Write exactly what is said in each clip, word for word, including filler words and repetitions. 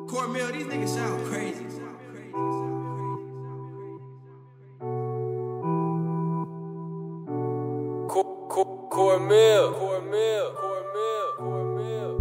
Cornmeal, these niggas sound crazy. Cornmeal, Cornmeal, Cornmeal, Cornmeal.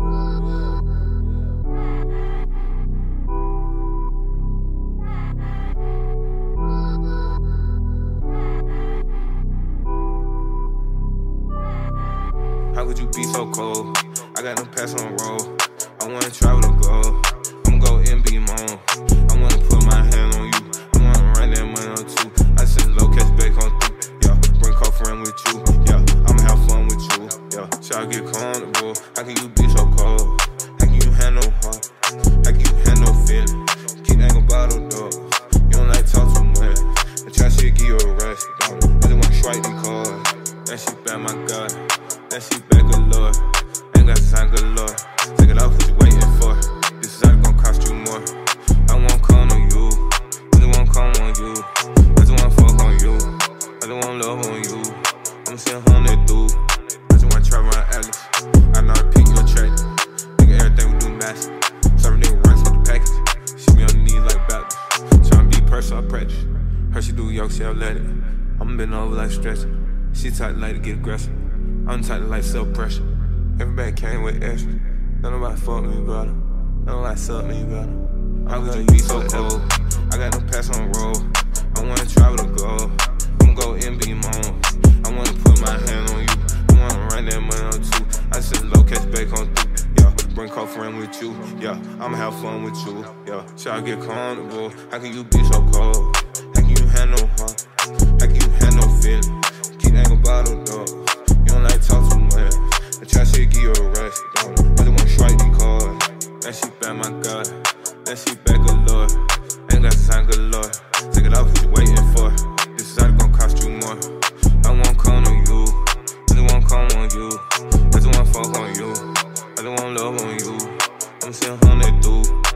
How could you be so cold? I got no pass on the road. I wanna travel to go. I'ma go and be moan. I wanna put my hand on you. I wanna run that money on two. I send low cash back on through. Yeah, bring co-friend with you. Yeah, I'ma have fun with you. Yeah, so I get comfortable. How can you be so cold? How can you handle heart? How can you handle feeling? Keep that gon' bottle dog. You don't like talk too much. I try shit, give you a rest. I just wanna strike these cards. That shit back, my God. That shit back, good Lord. Ain't got time, good Lord. Take it off, what you waiting for? This is how it gon' cost you more. I won't come on you. I just won't come on you. I just wanna fuck on you. I just wanna love on you. I'ma see a hundred through. I just wanna try around Alice. I know I pick your track. Nigga, everything we do massive. Serving nigga runs with the package. She be on the knees like Baptist. Tryna be personal, I practice. Her she do yoke, she let it. I'm been over like stretching. She tight like to get aggressive. I'm tight like self-pressure. Everybody came with extra. Don't nobody fuck me better. Don't nobody suck me better. I'm gonna be so cold. I got no pass on the road. I wanna travel to go. I'ma go and be moan. I wanna put my hand on you. I wanna run that money on two. I send low cash back on through. Yeah, bring co-friend with you. Yeah, I'ma have fun with you. Yeah, so I get comfortable. How can you be so cold? How can you handle heart? How can you handle feeling? Keep that gon' bottle dog. You don't like talk too much. I try shit, give you a rest. I just wanna strike these cards. That shit back, my God. That shit back, good Lord. Ain't got time, good Lord. Take it off, what you waiting for? This is how it gon' cost you more. I won't come on you. I just wanna come on you. I just wanna fuck on you. I just wanna love on you. I'ma see a hundred through.